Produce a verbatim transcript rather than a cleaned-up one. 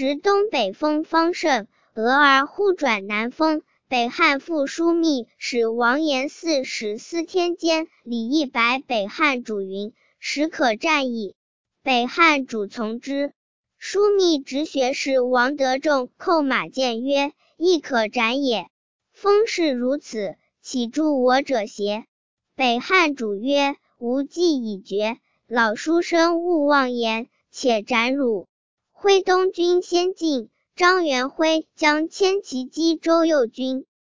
时东北风方盛，俄而忽转南风。北汉复枢密使王延嗣使司天监李义白北汉主云：时可战矣。北汉主从之。枢密直学士王德仲叩马谏曰：亦可斩也。风势如此，岂助我者邪？北汉主曰：吾计已决，老书生勿妄言，且斩汝。徽东军先进，张元辉将牵其击周右军。